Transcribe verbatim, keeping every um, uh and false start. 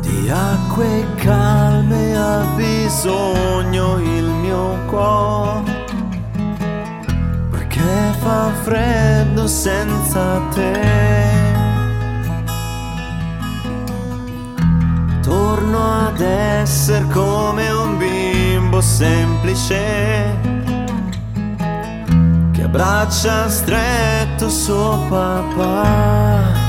Di acque calme ha bisogno il mio cuore, perché fa freddo senza te. Torno ad essere come un bimbo semplice che abbraccia stretto suo papà.